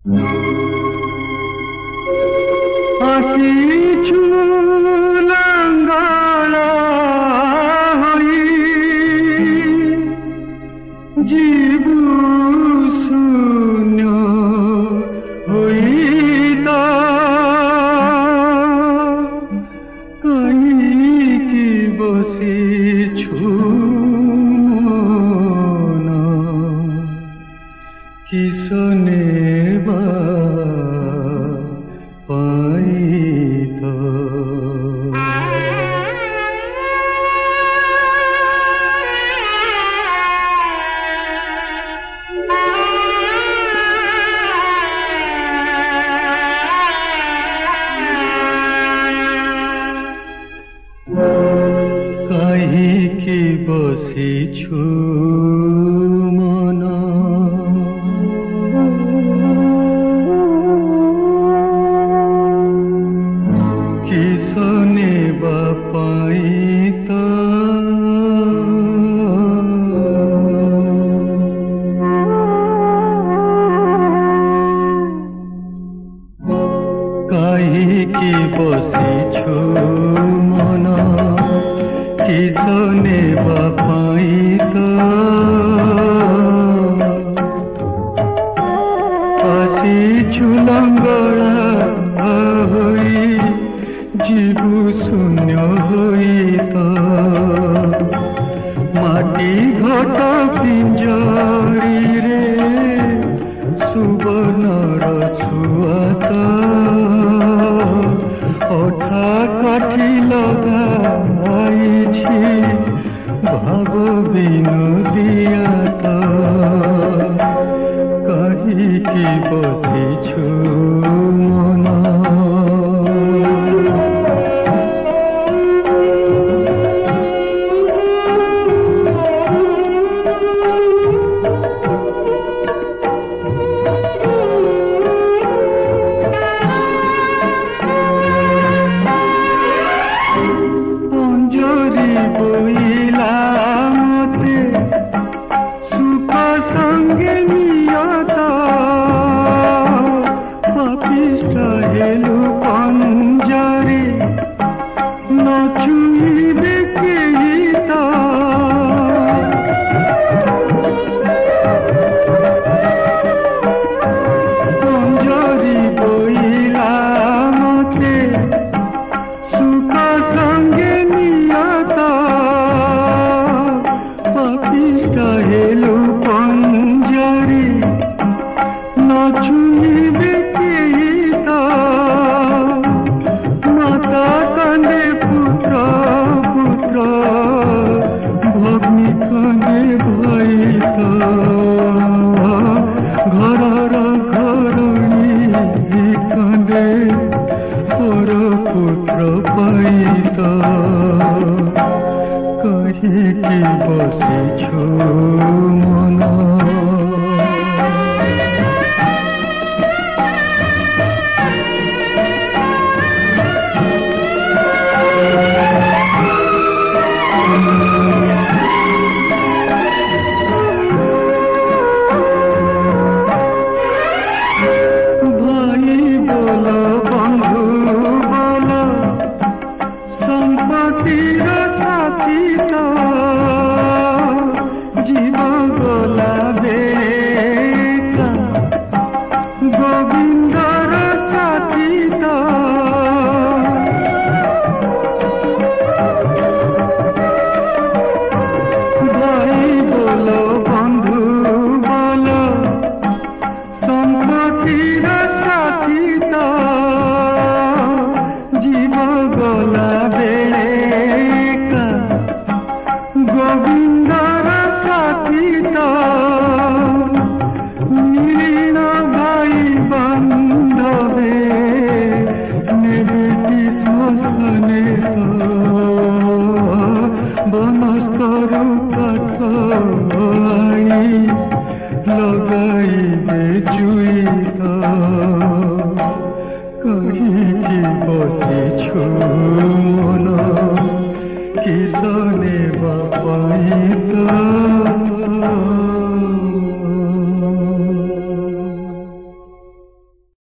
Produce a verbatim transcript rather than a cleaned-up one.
ଆସିଛୁ ଲଙ୍ଗଳ ହୋଇ ଯିବୁ ଶୂନ୍ୟ ହୋଇ ତ କାହିଁକି ବସିଛୁ ମନ କିସ ନେବା କାହିଁକି ବସିଛୁ ମନ କିସ ନେବା ପାଇଁ ତ କାହିଁକି ବସିଛୁ ମନ କିସ ନେବା ପାଇଁ ତ ଆସିଛୁ ଲଙ୍ଗଳା ହୋଇ ଯିବୁ ଶୂନ୍ୟ ହୋଇ ତ ମାଟି ଘଟ ପିଞ୍ଜରିରେ ସୁବର୍ଣ୍ଣର ସୁଆତ ଅଠା କାଠି ଲଗାଇଛି ଭାବ ବିନୋଦିଆ ତ କାହିଁକି ବସିଛୁ ମନ ବୋଇଲା ମତେ ସୁଖ ସଙ୍ଗେ ନିୟତ ପାପିଷ୍ଠ ହେଲୁ ପଞ୍ଜରୀ ନ ଛୁଇଁବେ କେହି ତ ପଞ୍ଜରୀ ବୋଇଲା ମତେ ସୁଖ ସଙ୍ଗେ ହେଲୁ ପଞ୍ଜରୀ ନ ଛୁଇଁବେ କେହି ତ ମାତା କାନ୍ଦେ ପୁତ୍ର ପୁତ୍ର ଭଗ୍ନୀ କାନ୍ଦେ ଭାଇ ତ ଘରର ଘରଣୀ କାନ୍ଦେ ପର ପୁତ୍ର ପାଇ ତ କାହିଁକି ବସିଛୁ ମନ ଭାଇ ବୋଲ ବନ୍ଧୁ ବୋଲ ସମ୍ପତ୍ତିର ସାଥୀ ତ জীব গলা বেকা গোবিন্দর সাথী তো ভাই বল বন্ধু বল সম্পত্তির সাথী তো